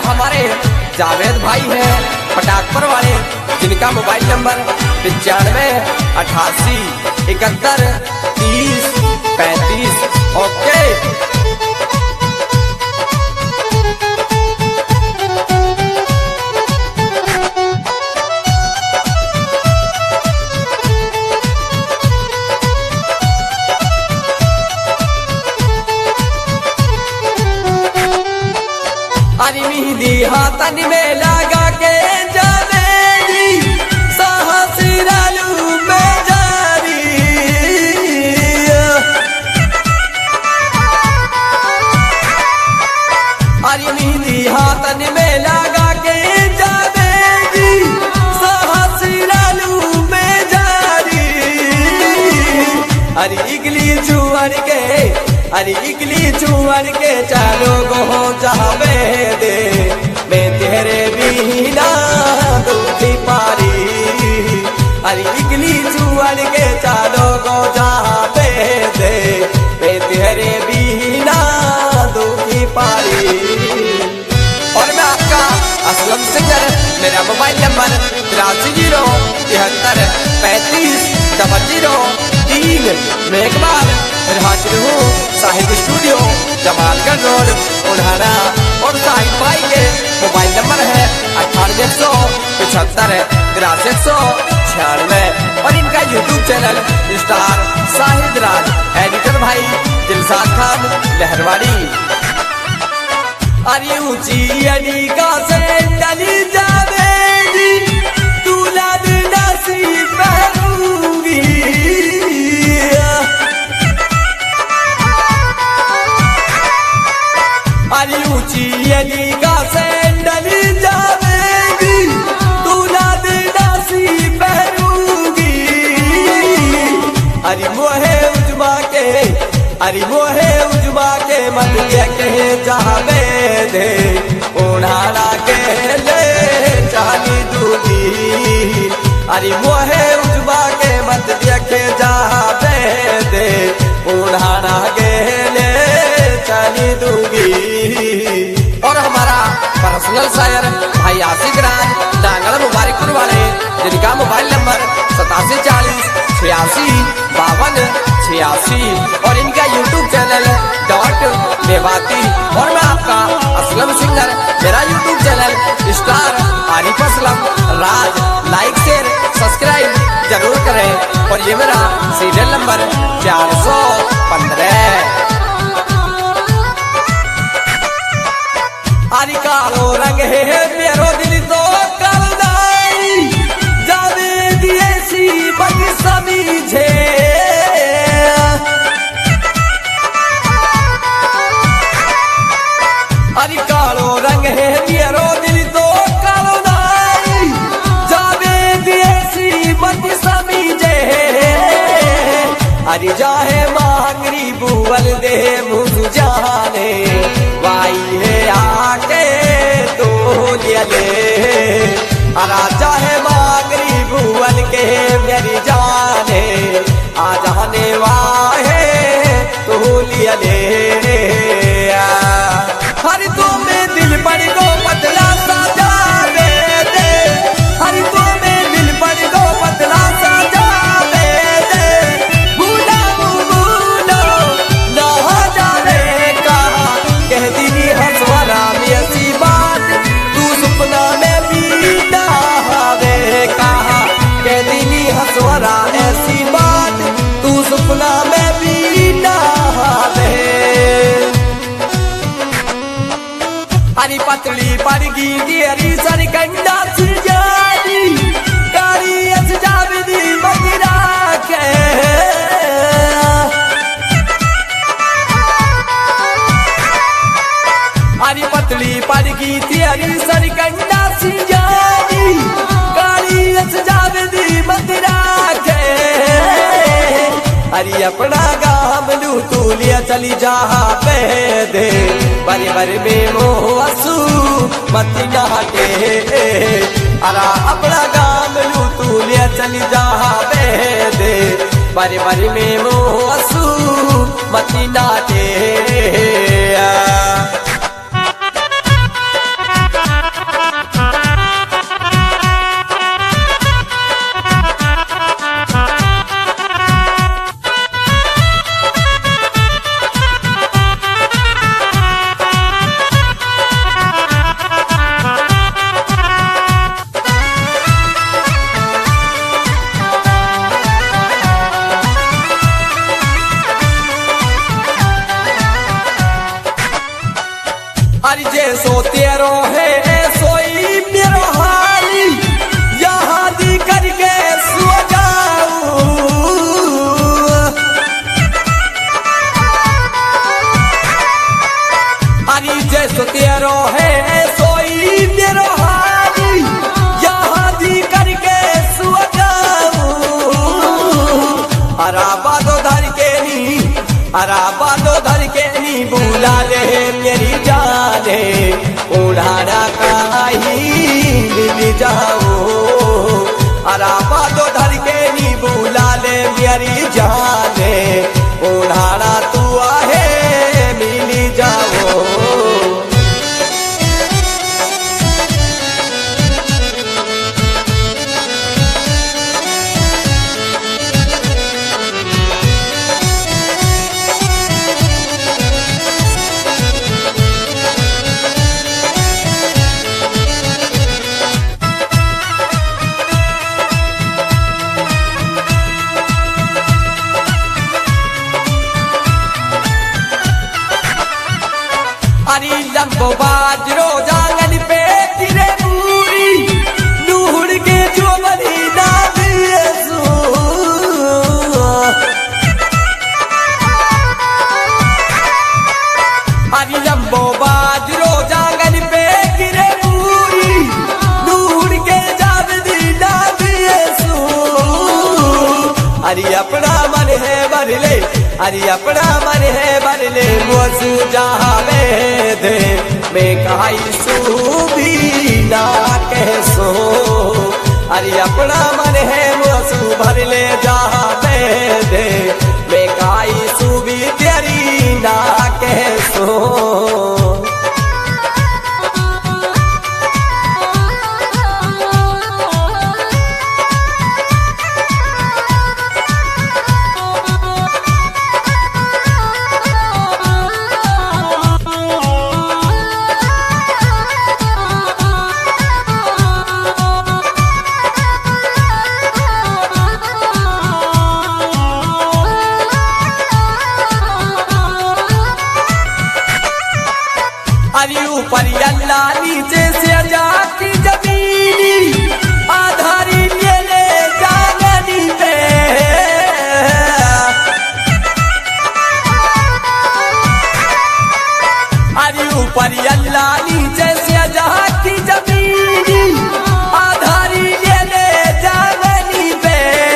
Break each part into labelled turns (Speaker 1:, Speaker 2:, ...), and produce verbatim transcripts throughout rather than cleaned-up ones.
Speaker 1: हमारे जावेद भाई हैं पटाखपुर वाले, जिनका मोबाइल नंबर पचानवे अठासी इकहत्तर तीस पैंतीस। ओके अरे मेहंदी हाथन में लगा के जावेदी सहसरालू में जारी। अरे मेहंदी हाथन में लगा के जावेदी सहसरालू में जारी। अरे इगली जुआर के अरे इगली चुअर के चालो गो जावे दे, मैं तेरे बिना दूधी पारी। अरे इगली चुअर के चालो गो जावे दे, मैं तेरे बिना दूधी पारी। और मैं आपका असलम सिंगर, मेरा मोबाइल नंबर तिरासी जीरो तिहत्तर पैंतीस डबल जीरो तीन। मैं एक बार हाजिर हूँ साहिब स्टूडियो जमालगढ़ रोड उन्हाना, और साहिब भाई के मोबाइल नंबर है अठानवे एक सौ पचहत्तर तिरासी एक सौ छियानवे। और इनका यूट्यूब चैनल स्टार साहिब राज, एडिटर भाई दिलशाद खान लहरवाड़ी। अरे ऊंची अनिका से डली जावेदी दूल्हा नसी पहरूंगी। अरे ऊंची अनिका से डली जावेदी दूल्हा नसी पहरूंगी। अरे मोहे उजमा के अरे मोहे उजमा के मत के जावे दे, उन्हारा के ले चाली दूगी। अरे मोहे उजमा के मत देखे जावे दे, उन्हारा के ले चाली दूगी। और हमारा पर्सनल शायर भाई आशिक राज डांगड़ मुबारकपुर वाले, जिनका मोबाइल नंबर सतासी चालीस छियासी बावन छियासी। और इनका यूट्यूब चैनल डॉट बेबाती। और मैं आपका असलम सिंगर, मेरा YouTube channel star Arif Aslam Raj. Like share subscribe जरूर करें। और ये मेरा सीरियल नंबर चार सौ पंद्रह। अरे कालो रंग है मेरो दिल तो करदाई, जावेदी ऐसी बद समीझे। अरे कालो रंग है मेरो दिल तो करदाई, जावेदी ऐसी बद समीझे। अरे जाहे मांगरी बुवल दे मुझ जाने, वाई है आके तो ले। अरा चाहे मांगरी भुवन के मेरी जाने, आ जाने वाहे तो ले। हर तो में दिल पड़ गो पतला सा जावे दे, हर तो में दिल पड़ गो पतला सा जावे दे। भूला भूलो ना जाने कहा कह दी हंसवारा में ऐसी बात, तू सपना में भी ना आवे। कहा कह दी हंसवारा ऐसी बात, तू सपना में भी ना आवे। अरे पतली पड़गी देरी सरकंडा सुजानी, कारी अस जावेदी मदिरा के। अरे पतली पड़गी तेरी सरकंडा सुजानी, कारी अस जावेदी मदिरा के। अरे अपना गाम लू तू लिया चली जा पे दे, बरे बरे में मोह असू मत डाटे। अरा अपना गाम लू तू लिया चली जा पे दे, बरे बरे में मोह असू मत डाटे। अरे जैसो तेरो है सोई मेरो हाली, यहाँ दी करके सो जाऊं। अरे जैसो तेरो है सोई मेरो हाली, यहाँ दी करके सो जाऊं। अरा बादो धर के नी, अरा बादो धर के नी बुला ले मेरी जाने, उड़ाना काही मिल जाओ। अरा बादो धर के नी बुला ले मेरी जाने, उड़ाना तू आहे मिल जाओ। अरे लंबो बाजरो जांगन पे तिरे पूरी, नूर के जो बनी दाद यसू। अरे लंबो बाजरो जांगन पे तिरे पूरी, नूर के जावदी दाद यसू। अरे अपना मन है भर ले, अरे अपना मन है भर ले, मोसू जावे दे मैं काई सूबी ना कैसो। अरे अपना मन है मोसू भर ले जावे दे, मैं काई सूबी तेरी ना कैसो। अरे ऊपर अल्लाह नीचे से जाती जमीनी, आधारी ले ले जागनी पे। अरे ऊपर अल्लाह नीचे से जाती जमीनी, आधारी ले ले जागनी पे।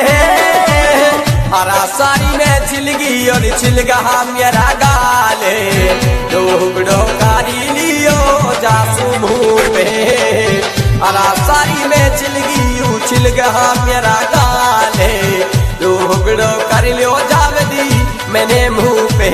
Speaker 1: हरा साड़ी में छिलगी और छिलगा मेरा गाले, डोगड़ो कारी लियो जासू मुँह पे। अरा साड़ी में छिलगी उछिल गहा मेरा गाले, डोगड़ो कर लियो जावदी मैंने मुँह पे।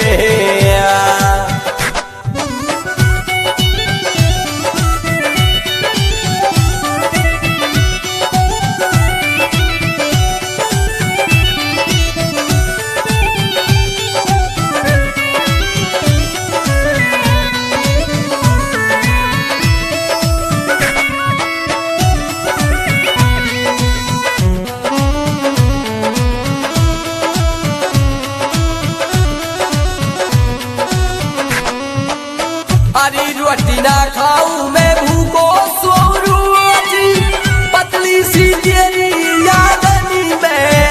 Speaker 1: अरे रोटी ना खाऊं मैं भूखो सो रोज, पतली सी तेरी यादनी में।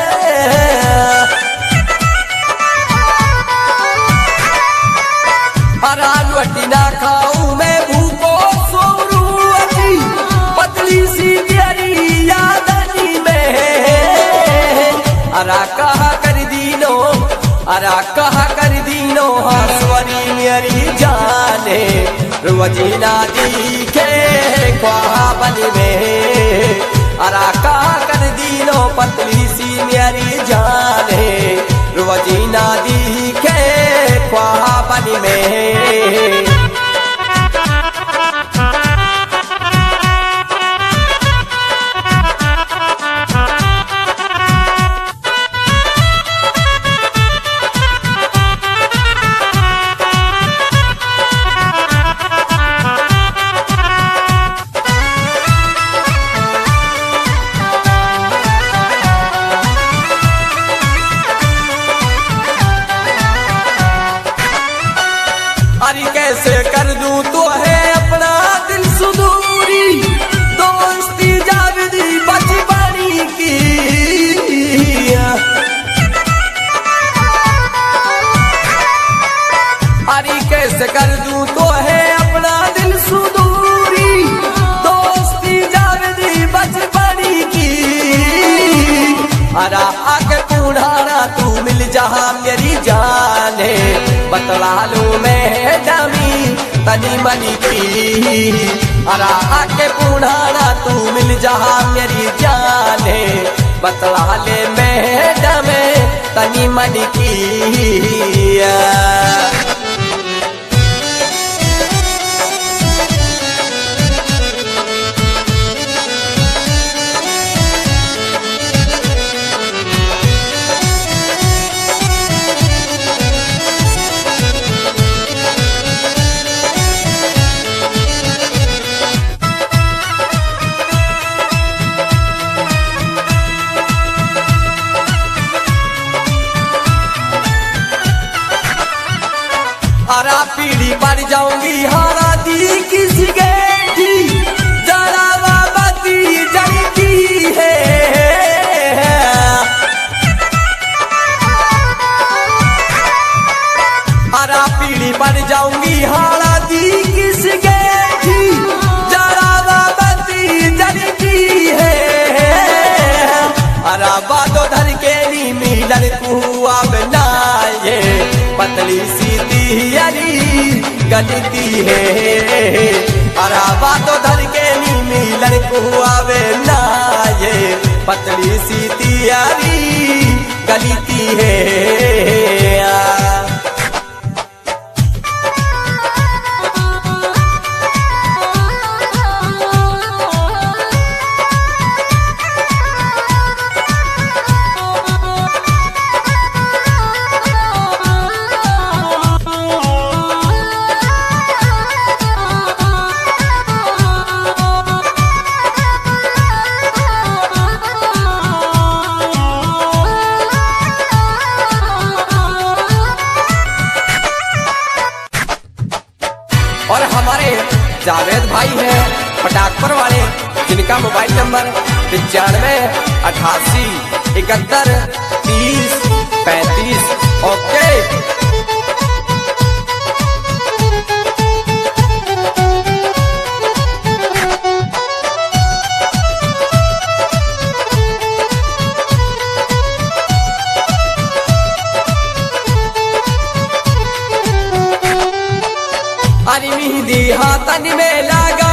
Speaker 1: हरा रोटी ना खाऊं मैं भूखो सो रोज, पतली सी तेरी यादनी में। अरा कहा कर दीनो, अरा कहा कर दीनो हंसवरी मेरी जाने, रोजीना दिखे ख्वाबन में। अरा कहा कर दीनो पतली सी मेरी जाने, रोजीना दिखे ख्वाबन में। कैसे कर दूं तो है अपना दिल सुदूरी, दोस्ती जावेदी बचपनी की। अरे कैसे कर दूं तो है अपना दिल सुदूरी, दोस्ती जावेदी बचपनी की। अरा आके पूढ़ाना तू मिल जहा मेरी जाने, बतला लूं मैं डमी तनी मनी की। अरा आके पूढ़ाना तू मिल जहा मेरी जाने, बतला ले मैं डमे तनी मनी की। अरा पीढ़ी पड़ जाऊंगी हारा दी किसी गेठी, जरा बाबती जड़ती है। अरा पीढ़ी पड़ जाऊंगी हारा दी किसी गेठी, जरा बाबती जड़ती है। अरा बादो धर के नी मिलन कुआ बनाए, पतली सी यारी गलती है। अरा बातो धर के नी मिलन को आवे ना, ये पतली सी तियारी गलती है। और हमारे जावेद भाई हैं पटाखपुर वाले, जिनका मोबाइल नंबर पचानवे अठासी इकहत्तर तीस पैंतीस। ओके अरे मेहंदी हाथन में लगा